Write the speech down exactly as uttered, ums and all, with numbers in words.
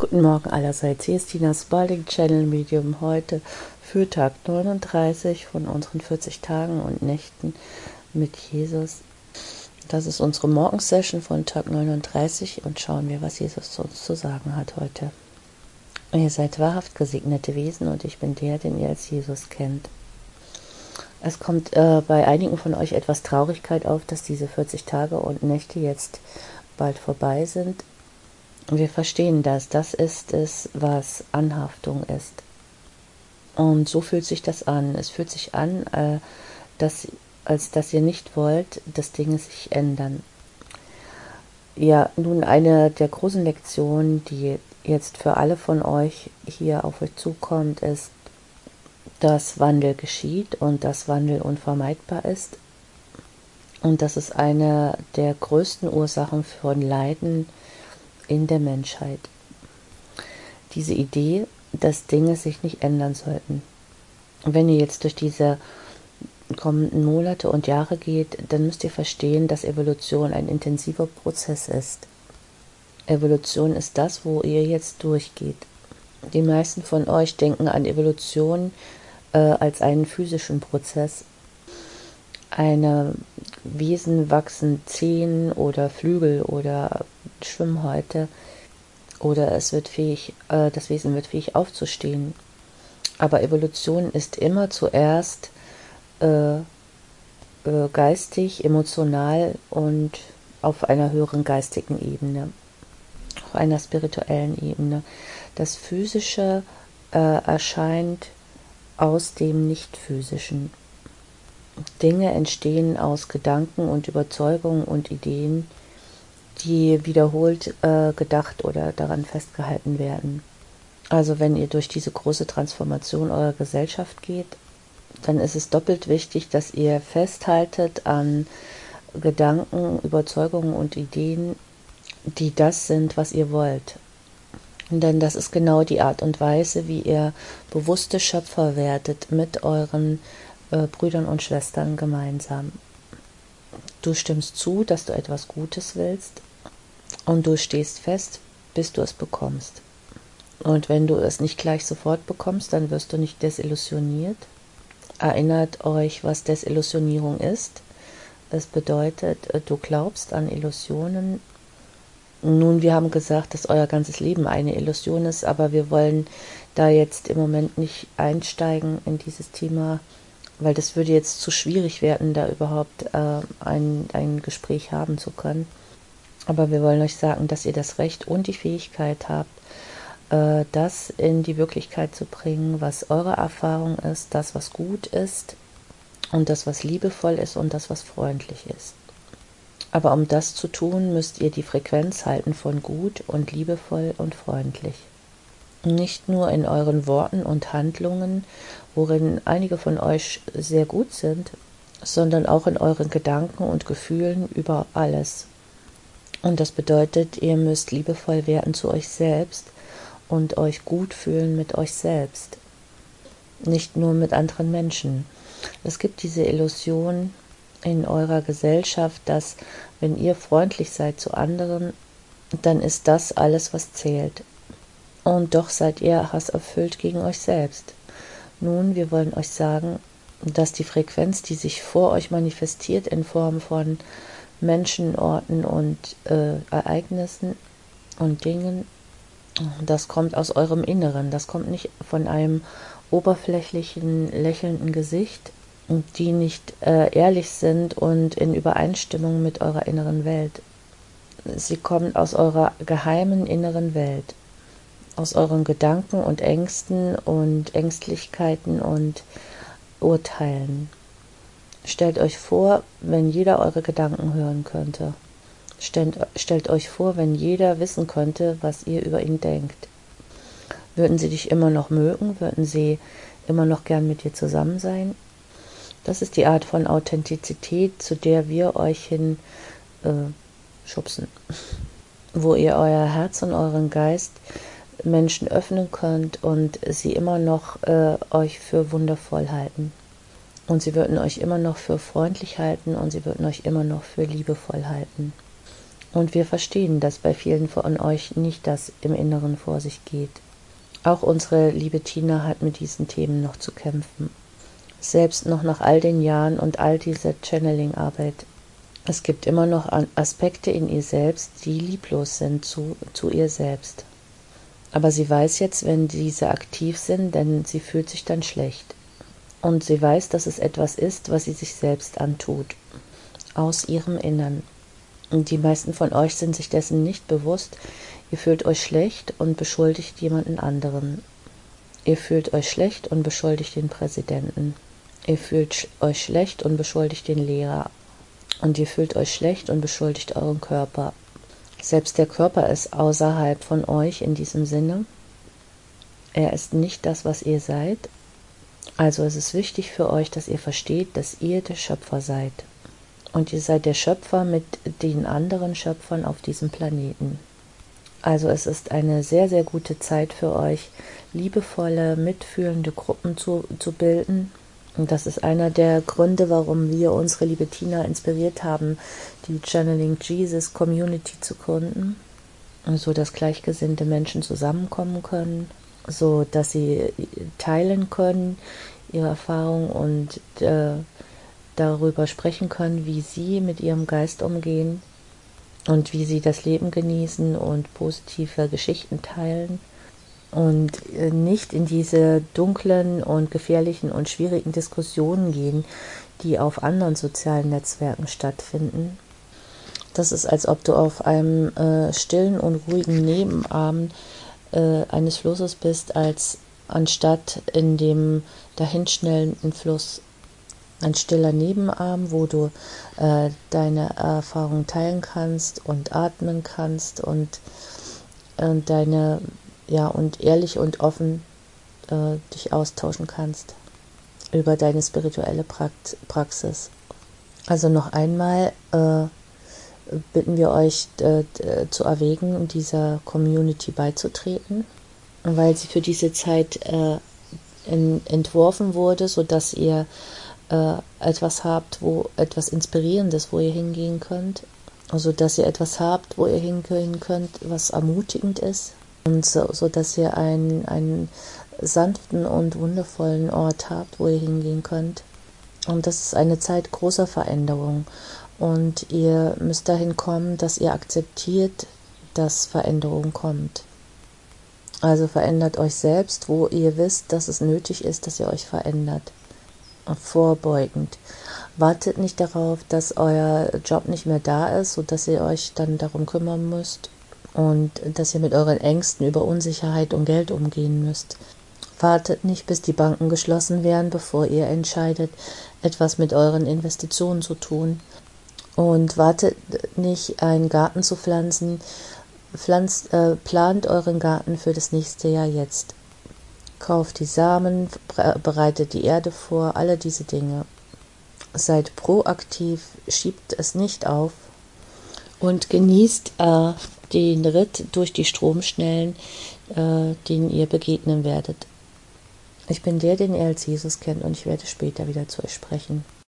Guten Morgen allerseits, hier ist Tina Spalding, Channel Medium, heute für Tag neununddreißig von unseren vierzig Tagen und Nächten mit Jesus. Das ist unsere Morgensession von Tag neununddreißig und schauen wir, was Jesus zu uns zu sagen hat heute. Ihr seid wahrhaft gesegnete Wesen und ich bin der, den ihr als Jesus kennt. Es kommt äh, bei einigen von euch etwas Traurigkeit auf, dass diese vierzig Tage und Nächte jetzt bald vorbei sind. Wir verstehen das. Das ist es, was Anhaftung ist. Und so fühlt sich das an. Es fühlt sich an, äh, dass, als dass ihr nicht wollt, dass Dinge sich ändern. Ja, nun eine der großen Lektionen, die jetzt für alle von euch hier auf euch zukommt, ist, dass Wandel geschieht und dass Wandel unvermeidbar ist. Und das ist eine der größten Ursachen von Leiden in der Menschheit. Diese Idee, dass Dinge sich nicht ändern sollten. Wenn ihr jetzt durch diese kommenden Monate und Jahre geht, dann müsst ihr verstehen, dass Evolution ein intensiver Prozess ist. Evolution ist das, wo ihr jetzt durchgeht. Die meisten von euch denken an Evolution äh, als einen physischen Prozess. Eine Wesen wachsen Zehen oder Flügel oder Schwimmhäute oder es wird fähig, äh, das Wesen wird fähig aufzustehen. Aber Evolution ist immer zuerst äh, äh, geistig, emotional und auf einer höheren geistigen Ebene, auf einer spirituellen Ebene. Das Physische äh, erscheint aus dem Nicht-Physischen. Dinge entstehen aus Gedanken und Überzeugungen und Ideen, die wiederholt äh, gedacht oder daran festgehalten werden. Also wenn ihr durch diese große Transformation eurer Gesellschaft geht, dann ist es doppelt wichtig, dass ihr festhaltet an Gedanken, Überzeugungen und Ideen, die das sind, was ihr wollt. Denn das ist genau die Art und Weise, wie ihr bewusste Schöpfer werdet mit euren äh, Brüdern und Schwestern gemeinsam. Du stimmst zu, dass du etwas Gutes willst und du stehst fest, bis du es bekommst. Und wenn du es nicht gleich sofort bekommst, dann wirst du nicht desillusioniert. Erinnert euch, was Desillusionierung ist. Es bedeutet, du glaubst an Illusionen. Nun, wir haben gesagt, dass euer ganzes Leben eine Illusion ist, aber wir wollen da jetzt im Moment nicht einsteigen in dieses Thema, weil das würde jetzt zu schwierig werden, da überhaupt äh, ein, ein Gespräch haben zu können. Aber wir wollen euch sagen, dass ihr das Recht und die Fähigkeit habt, äh, das in die Wirklichkeit zu bringen, was eure Erfahrung ist, das, was gut ist und das, was liebevoll ist und das, was freundlich ist. Aber um das zu tun, müsst ihr die Frequenz halten von gut und liebevoll und freundlich. Nicht nur in euren Worten und Handlungen, worin einige von euch sehr gut sind, sondern auch in euren Gedanken und Gefühlen über alles. Und das bedeutet, ihr müsst liebevoll werden zu euch selbst und euch gut fühlen mit euch selbst, nicht nur mit anderen Menschen. Es gibt diese Illusion in eurer Gesellschaft, dass wenn ihr freundlich seid zu anderen, dann ist das alles, was zählt. Und doch seid ihr hasserfüllt gegen euch selbst. Nun, wir wollen euch sagen, dass die Frequenz, die sich vor euch manifestiert in Form von Menschen, Orten und äh, Ereignissen und Dingen, das kommt aus eurem Inneren. Das kommt nicht von einem oberflächlichen, lächelnden Gesicht, die nicht äh, ehrlich sind und in Übereinstimmung mit eurer inneren Welt. Sie kommen aus eurer geheimen inneren Welt, aus euren Gedanken und Ängsten und Ängstlichkeiten und Urteilen. Stellt euch vor, wenn jeder eure Gedanken hören könnte. Stellt, stellt euch vor, wenn jeder wissen könnte, was ihr über ihn denkt. Würden sie dich immer noch mögen? Würden sie immer noch gern mit dir zusammen sein? Das ist die Art von Authentizität, zu der wir euch hin äh, schubsen. Wo ihr euer Herz und euren Geist Menschen öffnen könnt und sie immer noch äh, euch für wundervoll halten. Und sie würden euch immer noch für freundlich halten und sie würden euch immer noch für liebevoll halten. Und wir verstehen, dass bei vielen von euch nicht das im Inneren vor sich geht. Auch unsere liebe Tina hat mit diesen Themen noch zu kämpfen. Selbst noch nach all den Jahren und all dieser Channeling-Arbeit. Es gibt immer noch Aspekte in ihr selbst, die lieblos sind zu, zu ihr selbst. Aber sie weiß jetzt, wenn diese aktiv sind, denn sie fühlt sich dann schlecht. Und sie weiß, dass es etwas ist, was sie sich selbst antut. Aus ihrem Innern. Und die meisten von euch sind sich dessen nicht bewusst. Ihr fühlt euch schlecht und beschuldigt jemanden anderen. Ihr fühlt euch schlecht und beschuldigt den Präsidenten. Ihr fühlt euch schlecht und beschuldigt den Lehrer. Und ihr fühlt euch schlecht und beschuldigt euren Körper. Selbst der Körper ist außerhalb von euch in diesem Sinne. Er ist nicht das, was ihr seid. Also es ist wichtig für euch, dass ihr versteht, dass ihr der Schöpfer seid. Und ihr seid der Schöpfer mit den anderen Schöpfern auf diesem Planeten. Also es ist eine sehr, sehr gute Zeit für euch, liebevolle, mitfühlende Gruppen zu, zu bilden. Und das ist einer der Gründe, warum wir unsere liebe Tina inspiriert haben, die Channeling Jesus Community zu gründen, so dass gleichgesinnte Menschen zusammenkommen können, so dass sie teilen können ihre Erfahrungen und äh, darüber sprechen können, wie sie mit ihrem Geist umgehen und wie sie das Leben genießen und positive Geschichten teilen. Und nicht in diese dunklen und gefährlichen und schwierigen Diskussionen gehen, die auf anderen sozialen Netzwerken stattfinden. Das ist, als ob du auf einem äh, stillen und ruhigen Nebenarm äh, eines Flusses bist, als anstatt in dem dahinschnellenden Fluss. Ein stiller Nebenarm, wo du äh, deine Erfahrungen teilen kannst und atmen kannst und äh, deine ja, und ehrlich und offen äh, dich austauschen kannst über deine spirituelle Praxis. Also noch einmal äh, bitten wir euch äh, zu erwägen, dieser Community beizutreten, weil sie für diese Zeit äh, in, entworfen wurde, sodass ihr äh, etwas habt, wo etwas Inspirierendes, wo ihr hingehen könnt, also dass ihr etwas habt, wo ihr hingehen könnt, was ermutigend ist. Und so, so dass ihr einen, einen sanften und wundervollen Ort habt, wo ihr hingehen könnt. Und das ist eine Zeit großer Veränderung. Und ihr müsst dahin kommen, dass ihr akzeptiert, dass Veränderung kommt. Also verändert euch selbst, wo ihr wisst, dass es nötig ist, dass ihr euch verändert. Vorbeugend. Wartet nicht darauf, dass euer Job nicht mehr da ist, sodass ihr euch dann darum kümmern müsst. Und dass ihr mit euren Ängsten über Unsicherheit und Geld umgehen müsst. Wartet nicht, bis die Banken geschlossen werden, bevor ihr entscheidet, etwas mit euren Investitionen zu tun. Und wartet nicht, einen Garten zu pflanzen. Pflanzt, äh, plant euren Garten für das nächste Jahr jetzt. Kauft die Samen, bereitet die Erde vor, alle diese Dinge. Seid proaktiv, schiebt es nicht auf und genießt äh, den Ritt durch die Stromschnellen, äh, den ihr begegnen werdet. Ich bin der, den ihr als Jesus kennt, und ich werde später wieder zu euch sprechen.